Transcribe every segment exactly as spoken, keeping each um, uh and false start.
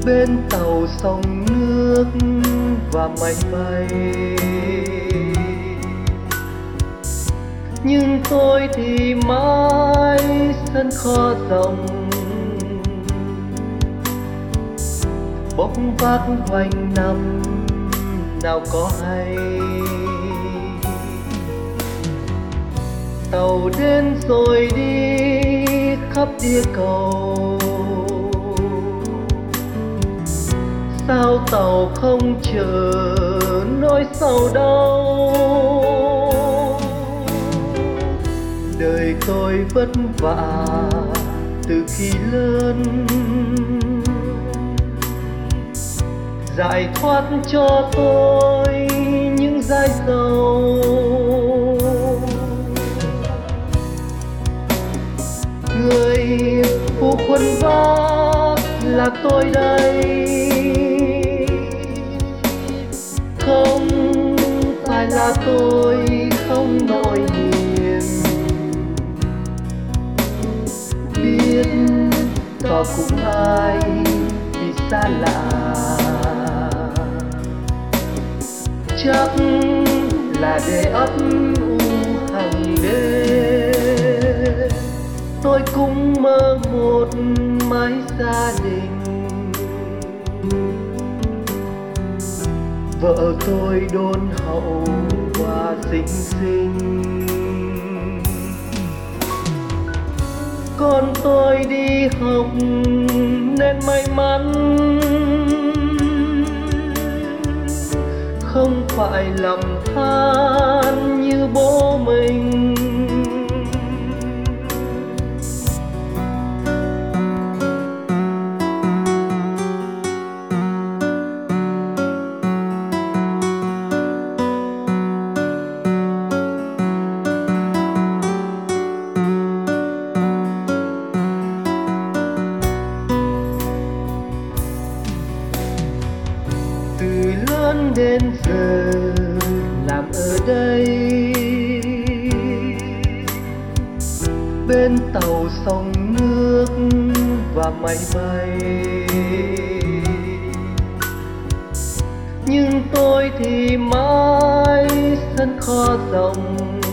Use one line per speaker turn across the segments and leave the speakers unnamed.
bên tàu sông nước và máy bay. Nhưng tôi thì mãi sân kho rộng, bốc vác quanh năm nào có hay. Tàu đến rồi đi khắp địa cầu, sao tàu không chờ nỗi sầu đau. Đời tôi vất vả từ khi lớn, giải thoát cho tôi những dãi dầu. Người phụ khuân vác là tôi đây, không phải là tôi không nỗi niềm. Biết tỏ cùng ai vì xa lạ, chắc là để ấp u hàng đêm. Tôi cũng mơ một mái gia đình, vợ tôi đôn hậu và xinh xinh. Con tôi đi học nên may mắn, không phải lầm than như bố mình. Từ lớn đến giờ làm ở đây, bên tàu sông nước và máy bay. Nhưng tôi thì mãi sân kho rộng,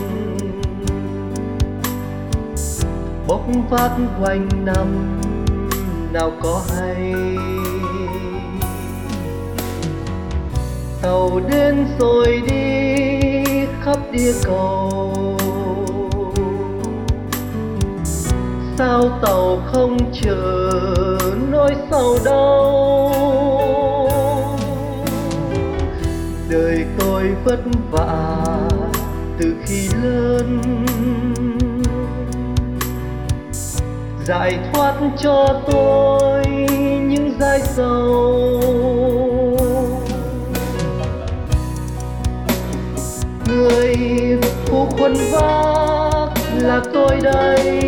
bốc vác quanh năm nào có hay. Tàu đến rồi đi khắp địa cầu, sao tàu không chờ nỗi sầu đau. Đời tôi vất vả từ khi lớn, giải thoát cho tôi những dãi dầu. Người phụ khuân vác là tôi đây,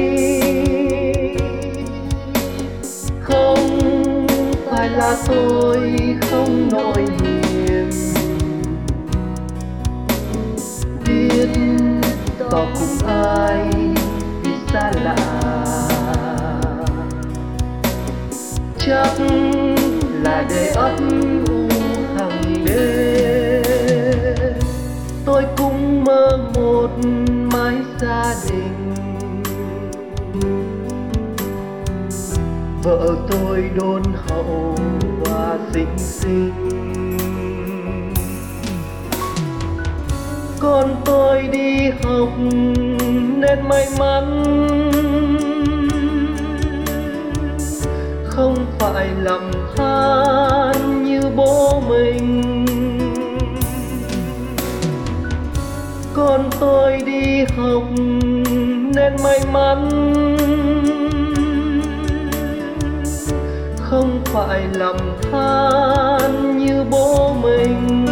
không phải là tôi không nỗi niềm. Biết tỏ cùng ai vì xa lạ, chắc là để ấp u hàng đêm. Tôi cũng mơ một mái gia đình, vợ tôi đôn hậu và xinh xinh. Con tôi đi học nên may mắn, không phải lầm than như bố mình. Con tôi đi học nên may mắn, không phải lầm than như bố mình.